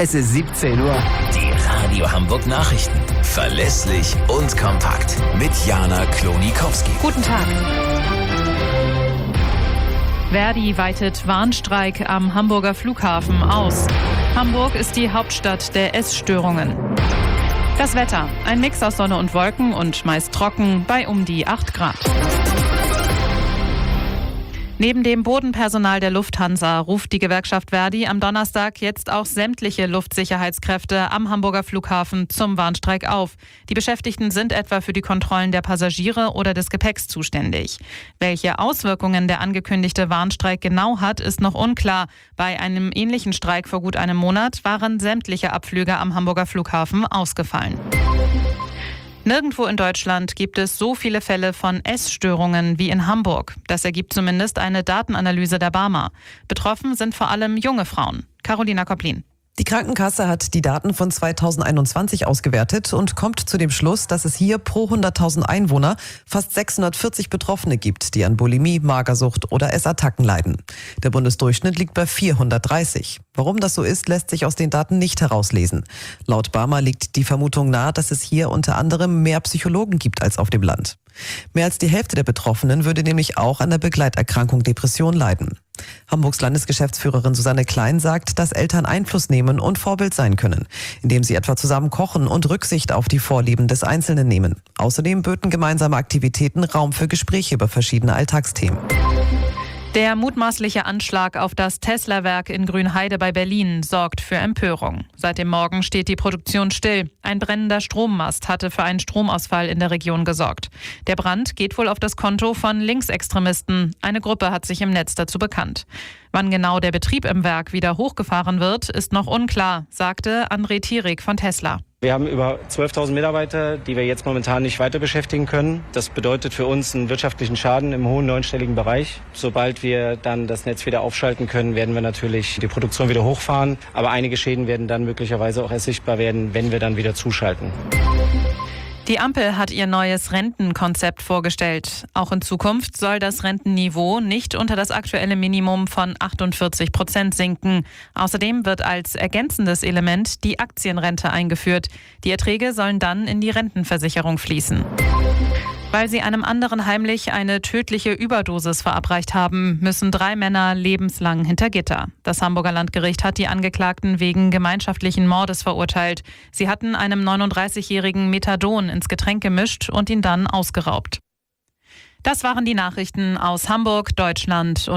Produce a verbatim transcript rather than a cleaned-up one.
Es ist siebzehn Uhr. Die Radio Hamburg Nachrichten. Verlässlich und kompakt. Mit Jana Klonikowski. Guten Tag. Verdi weitet Warnstreik am Hamburger Flughafen aus. Hamburg ist die Hauptstadt der Essstörungen. Das Wetter. Ein Mix aus Sonne und Wolken und meist trocken bei um die acht Grad. Neben dem Bodenpersonal der Lufthansa ruft die Gewerkschaft Verdi am Donnerstag jetzt auch sämtliche Luftsicherheitskräfte am Hamburger Flughafen zum Warnstreik auf. Die Beschäftigten sind etwa für die Kontrollen der Passagiere oder des Gepäcks zuständig. Welche Auswirkungen der angekündigte Warnstreik genau hat, ist noch unklar. Bei einem ähnlichen Streik vor gut einem Monat waren sämtliche Abflüge am Hamburger Flughafen ausgefallen. Nirgendwo in Deutschland gibt es so viele Fälle von Essstörungen wie in Hamburg. Das ergibt zumindest eine Datenanalyse der Barmer. Betroffen sind vor allem junge Frauen. Carolina Koplin. Die Krankenkasse hat die Daten von zweitausendeinundzwanzig ausgewertet und kommt zu dem Schluss, dass es hier pro hunderttausend Einwohner fast sechshundertvierzig Betroffene gibt, die an Bulimie, Magersucht oder Essattacken leiden. Der Bundesdurchschnitt liegt bei vierhundertdreißig. Warum das so ist, lässt sich aus den Daten nicht herauslesen. Laut Barmer liegt die Vermutung nahe, dass es hier unter anderem mehr Psychologen gibt als auf dem Land. Mehr als die Hälfte der Betroffenen würde nämlich auch an der Begleiterkrankung Depression leiden. Hamburgs Landesgeschäftsführerin Susanne Klein sagt, dass Eltern Einfluss nehmen und Vorbild sein können, indem sie etwa zusammen kochen und Rücksicht auf die Vorlieben des Einzelnen nehmen. Außerdem böten gemeinsame Aktivitäten Raum für Gespräche über verschiedene Alltagsthemen. Der mutmaßliche Anschlag auf das Tesla-Werk in Grünheide bei Berlin sorgt für Empörung. Seit dem Morgen steht die Produktion still. Ein brennender Strommast hatte für einen Stromausfall in der Region gesorgt. Der Brand geht wohl auf das Konto von Linksextremisten. Eine Gruppe hat sich im Netz dazu bekannt. Wann genau der Betrieb im Werk wieder hochgefahren wird, ist noch unklar, sagte André Thierig von Tesla. Wir haben über zwölftausend Mitarbeiter, die wir jetzt momentan nicht weiter beschäftigen können. Das bedeutet für uns einen wirtschaftlichen Schaden im hohen neunstelligen Bereich. Sobald wir dann das Netz wieder aufschalten können, werden wir natürlich die Produktion wieder hochfahren. Aber einige Schäden werden dann möglicherweise auch erst sichtbar werden, wenn wir dann wieder zuschalten. Die Ampel hat ihr neues Rentenkonzept vorgestellt. Auch in Zukunft soll das Rentenniveau nicht unter das aktuelle Minimum von achtundvierzig Prozent sinken. Außerdem wird als ergänzendes Element die Aktienrente eingeführt. Die Erträge sollen dann in die Rentenversicherung fließen. Weil sie einem anderen heimlich eine tödliche Überdosis verabreicht haben, müssen drei Männer lebenslang hinter Gitter. Das Hamburger Landgericht hat die Angeklagten wegen gemeinschaftlichen Mordes verurteilt. Sie hatten einem neununddreißigjährigen Methadon ins Getränk gemischt und ihn dann ausgeraubt. Das waren die Nachrichten aus Hamburg, Deutschland und